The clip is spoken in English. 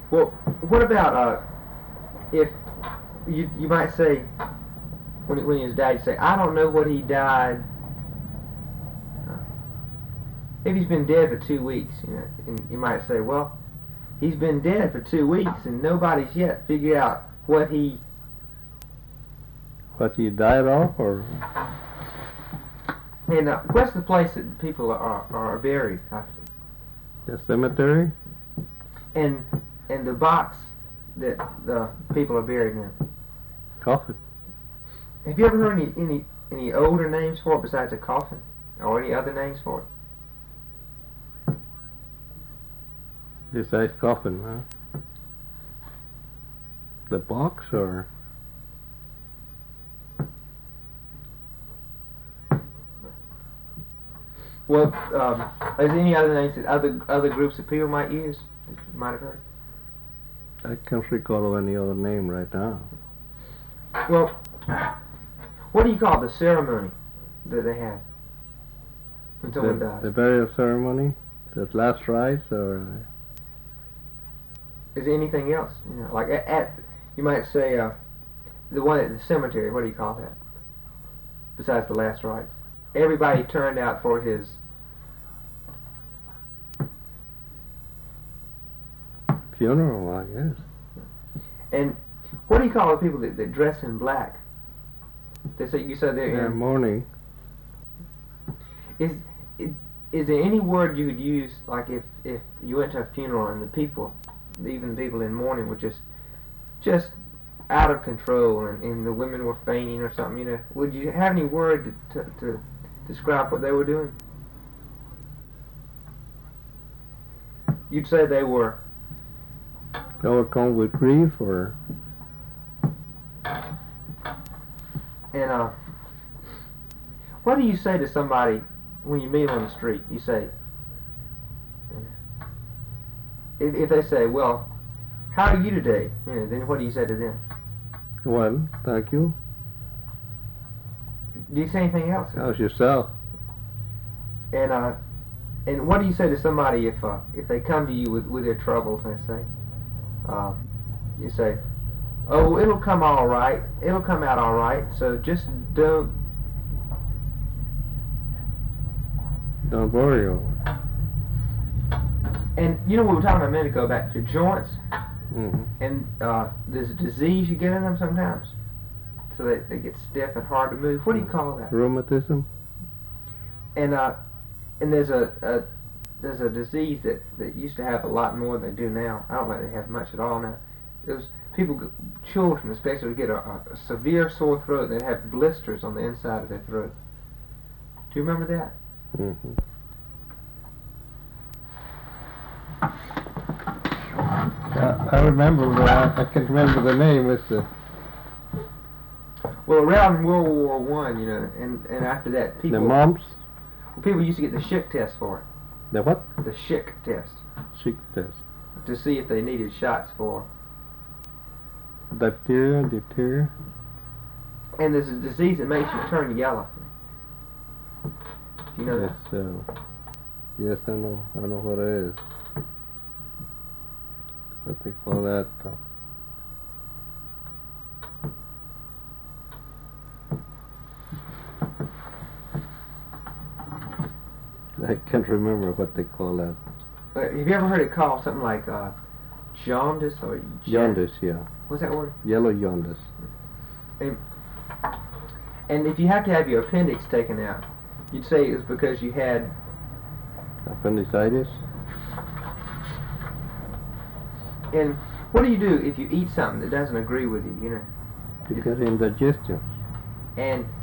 Well, what about if you might say when his dad, you say, I don't know what he died. If he's been dead for 2 weeks, and you might say, well, he's been dead for 2 weeks and nobody's yet figured out what he died of, or? And what's the place that people are buried often? The cemetery? And the box that the people are buried in. Coffin. Have you ever heard any older names for it besides a coffin, or any other names for it? Besides coffin, huh? The box, or? Well, is there any other names that other groups of people might use that you might have heard? I can't recall of any other name right now. Well, what do you call the ceremony that they have when someone dies? The burial ceremony? The last rites, or? Is there anything else? Like you might say the one at the cemetery. What do you call that? Besides the last rites, everybody turned out for his. Funeral, I guess. And what do you call the people that dress in black? You said they're in mourning. Is there any word you would use, like if you went to a funeral and the people, even the people in mourning, were just out of control and the women were fainting or something? Would you have any word to describe what they were doing? You'd say they were overcome with grief, or? And what do you say to somebody when you meet them on the street? You say, if they say, well, how are you today? Then what do you say to them? Well, thank you. Do you say anything else? How's yourself? And what do you say to somebody if they come to you with their troubles? They say, you say, oh, it'll come all right. It'll come out all right. So just don't worry. And we were talking a minute ago about your joints, mm-hmm. and there's a disease you get in them sometimes, so they get stiff and hard to move. What do you call that? Rheumatism. And there's a disease that used to have a lot more than they do now. I don't think they have much at all now. Children especially, would get a severe sore throat. They'd have blisters on the inside of their throat. Do you remember that? Mm-hmm. I remember, I can't remember the name. Well, around World War I, and after that, people. The mumps. People used to get the Schick test for it. The what? The Schick test. Schick test. To see if they needed shots for. Diphtheria. And there's a disease that makes you turn yellow. Do you know that? Yes, I know. I know what it is. What they call that? I can't remember what they call that. Have you ever heard it called something like jaundice or jaundice? Yeah. What's that word? Yellow jaundice. And if you have to have your appendix taken out, you'd say it was because you had appendicitis. And what do if you eat something that doesn't agree with you? You get indigestion. And